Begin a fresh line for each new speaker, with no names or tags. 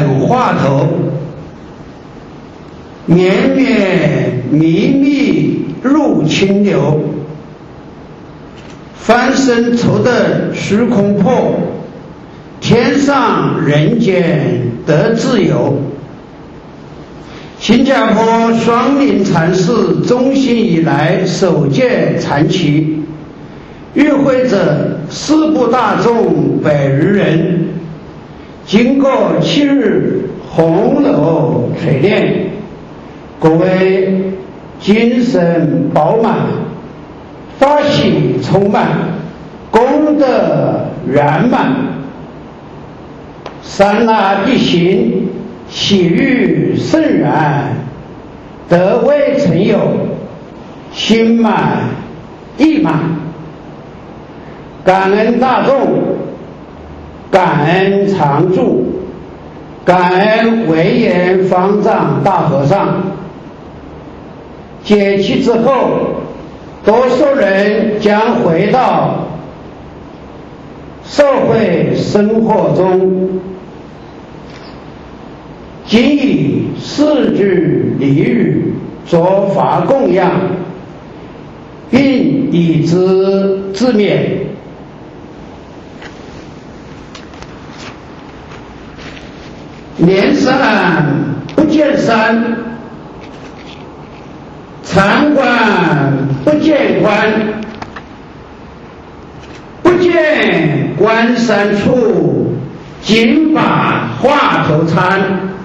见华头，绵绵密密入清流。翻身抽得虚空破，天上人间得自由。新加坡双林禅寺中兴以来首届禅期，与会者四部大众100余人，经过7日红楼锤炼，各位精神饱满，法喜充满，功德圆满，三那必行，喜欲甚然，得未曾有，心满意满。感恩大众，感恩常住，感恩唯严方丈大和尚。节气之后，多数人将回到社会生活中，仅以4句俚语作法供养，并以之自勉。连山不见山，禅观不见观，不见观山处，尽把话头参。